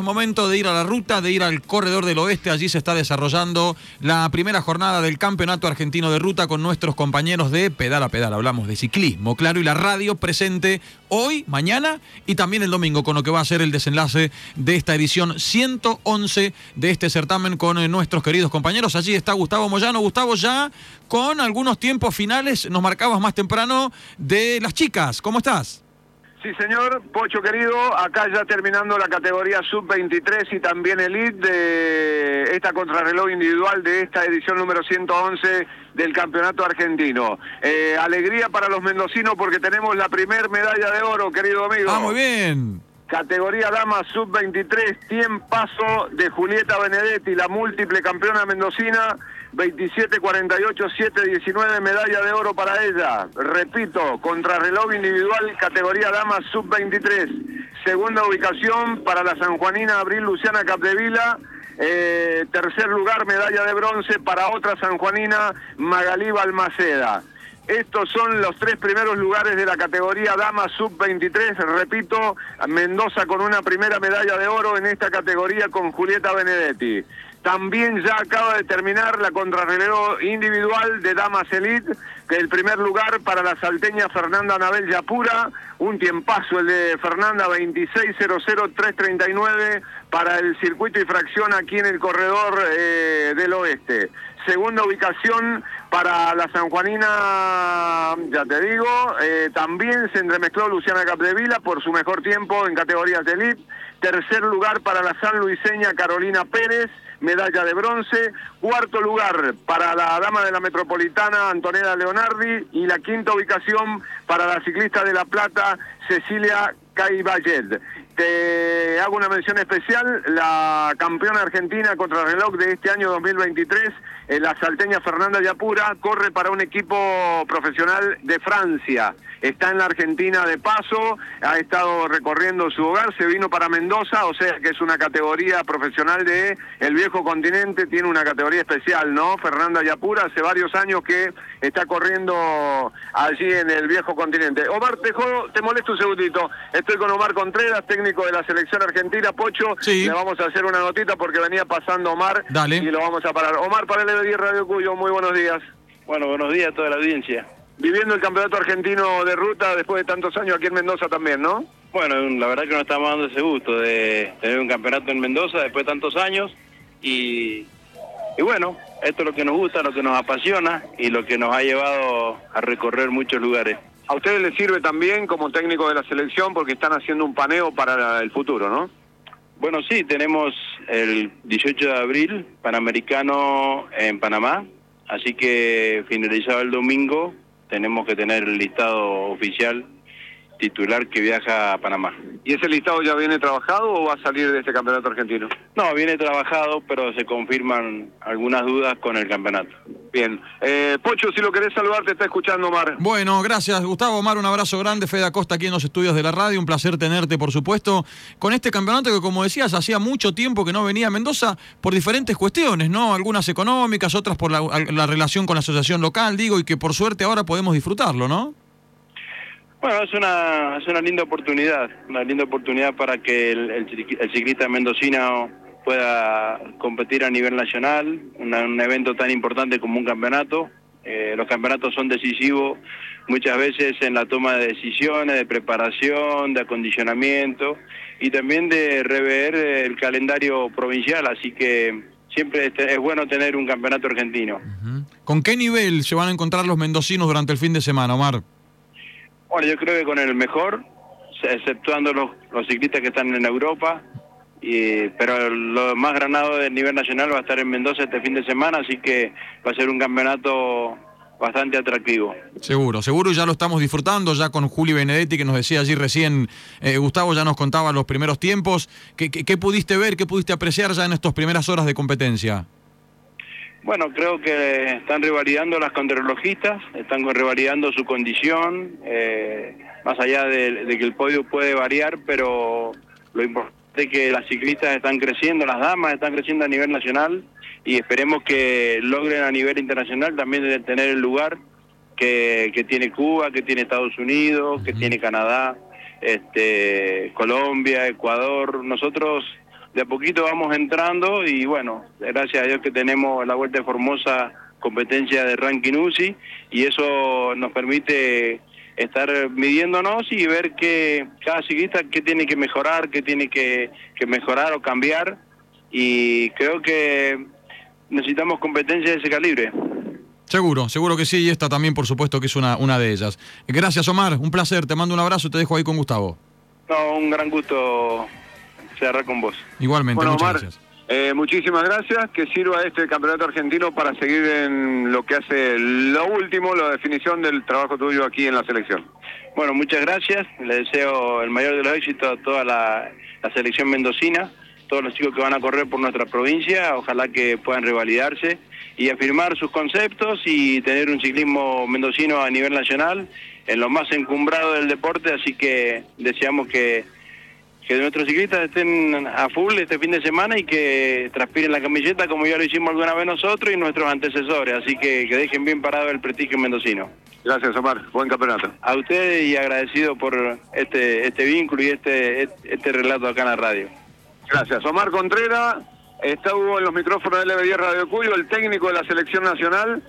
momento de ir a la ruta, de ir al Corredor del Oeste. Allí se está desarrollando la primera jornada del Campeonato Argentino de Ruta con nuestros compañeros de Pedal a Pedal. Hablamos de ciclismo, claro, y la radio presente hoy, mañana y también el domingo con lo que va a ser el desenlace de esta edición 111 de este certamen con nuestros queridos compañeros. Allí está Gustavo Moyano. Gustavo, ya con algunos tiempos finales, nos marcabas más temprano de las chicas. ¿Cómo estás? Sí, señor. Pocho querido, acá ya terminando la categoría Sub-23 y también Elite de esta contrarreloj individual de esta edición número 111 del Campeonato Argentino. Alegría para los mendocinos porque tenemos la primer medalla de oro, querido amigo. Ah, muy bien. Categoría Dama Sub-23, tiempazo de Julieta Benedetti, la múltiple campeona mendocina, 27-48-7-19, medalla de oro para ella. Repito, contrarreloj individual, categoría Dama Sub-23. Segunda ubicación para la sanjuanina Abril Luciana Capdevila. Tercer lugar, medalla de bronce para otra sanjuanina, Magalí Balmaceda. Estos son los tres primeros lugares de la categoría Dama Sub-23. Repito, Mendoza con una primera medalla de oro en esta categoría con Julieta Benedetti. También ya acaba de terminar la contrarreloj individual de Damas Elite, que el primer lugar para la salteña Fernanda Anabel Yapura, un tiempazo el de Fernanda, 26.00.339 para el circuito y fracción aquí en el Corredor del Oeste. Segunda ubicación para la sanjuanina, ya te digo, también se entremezcló Luciana Capdevila por su mejor tiempo en categorías de elite. Tercer lugar para la sanluiseña Carolina Pérez, medalla de bronce. Cuarto lugar para la dama de la Metropolitana Antonella Leonardi y la quinta ubicación para la ciclista de La Plata Cecilia Caiballet. Te hago una mención especial, la campeona argentina contrarreloj de este año 2023, la salteña Fernanda Yapura, corre para un equipo profesional de Francia. Está en la Argentina de paso, ha estado recorriendo su hogar, se vino para Mendoza, o sea que es una categoría profesional de el viejo continente, tiene una categoría especial, ¿no? Fernanda Yapura hace varios años que está corriendo allí en el viejo continente. Omar, te molesto un segundito, estoy con Omar Contreras, técnico de la selección argentina. Pocho, sí. Le vamos a hacer una notita porque venía pasando Omar. Dale. Y lo vamos a parar. Omar, para el 10 Radio Cuyo, muy buenos días. Bueno, buenos días a toda la audiencia. Viviendo el campeonato argentino de ruta después de tantos años aquí en Mendoza también, ¿no? Bueno, la verdad que nos estamos dando ese gusto de tener un campeonato en Mendoza después de tantos años y bueno, esto es lo que nos gusta, lo que nos apasiona y lo que nos ha llevado a recorrer muchos lugares. A ustedes les sirve también como técnico de la selección porque están haciendo un paneo para el futuro, ¿no? Bueno, sí, tenemos el 18 de abril Panamericano en Panamá, así que finalizado el domingo tenemos que tener el listado oficial titular que viaja a Panamá. ¿Y ese listado ya viene trabajado o va a salir de este campeonato argentino? No, viene trabajado, pero se confirman algunas dudas con el campeonato. Bien. Pocho, si lo querés saludar, te está escuchando Omar. Bueno, gracias Gustavo. Omar, un abrazo grande. Fede Acosta aquí en los estudios de la radio. Un placer tenerte, por supuesto, con este campeonato que, como decías, hacía mucho tiempo que no venía a Mendoza por diferentes cuestiones, ¿no? Algunas económicas, otras por la relación con la asociación local, digo, y que por suerte ahora podemos disfrutarlo, ¿no? Bueno, es una linda oportunidad para que el ciclista mendocino pueda competir a nivel nacional, un evento tan importante como un campeonato. Los campeonatos son decisivos muchas veces en la toma de decisiones, de preparación, de acondicionamiento y también de rever el calendario provincial, así que siempre es bueno tener un campeonato argentino. Uh-huh. ¿Con qué nivel se van a encontrar los mendocinos durante el fin de semana, Omar? Bueno, yo creo que con el mejor, exceptuando los ciclistas que están en Europa, pero lo más granado del nivel nacional va a estar en Mendoza este fin de semana, así que va a ser un campeonato bastante atractivo. Seguro, y ya lo estamos disfrutando, ya con Juli Benedetti, que nos decía allí recién, Gustavo ya nos contaba los primeros tiempos. ¿Qué pudiste ver, qué pudiste apreciar ya en estas primeras horas de competencia? Bueno, creo que están revalidando las contrarrelojistas, están revalidando su condición, más allá de que el podio puede variar, pero lo importante es que las ciclistas están creciendo, las damas están creciendo a nivel nacional y esperemos que logren a nivel internacional también tener el lugar que tiene Cuba, que tiene Estados Unidos, que tiene Canadá, Colombia, Ecuador. Nosotros de a poquito vamos entrando y bueno, gracias a Dios que tenemos la Vuelta de Formosa competencia de ranking UCI y eso nos permite estar midiéndonos y ver que cada ciclista qué tiene que mejorar, qué tiene que mejorar o cambiar, y creo que necesitamos competencia de ese calibre. Seguro que sí, y esta también por supuesto que es una de ellas. Gracias Omar, un placer, te mando un abrazo y te dejo ahí con Gustavo. No, un gran gusto cerrar con vos. Igualmente, bueno, muchas Omar, gracias. Muchísimas gracias, que sirva este campeonato argentino para seguir en lo que hace lo último, la definición del trabajo tuyo aquí en la selección. Bueno, muchas gracias, le deseo el mayor de los éxitos a toda la selección mendocina, todos los chicos que van a correr por nuestra provincia, ojalá que puedan revalidarse y afirmar sus conceptos y tener un ciclismo mendocino a nivel nacional, en lo más encumbrado del deporte, así que deseamos que nuestros ciclistas estén a full este fin de semana y que transpiren la camiseta como ya lo hicimos alguna vez nosotros y nuestros antecesores, así que dejen bien parado el prestigio mendocino. Gracias Omar, buen campeonato. A ustedes y agradecido por este vínculo y este relato acá en la radio. Gracias. Omar Contreras estuvo en los micrófonos de LB10 Radio Cuyo, el técnico de la selección nacional.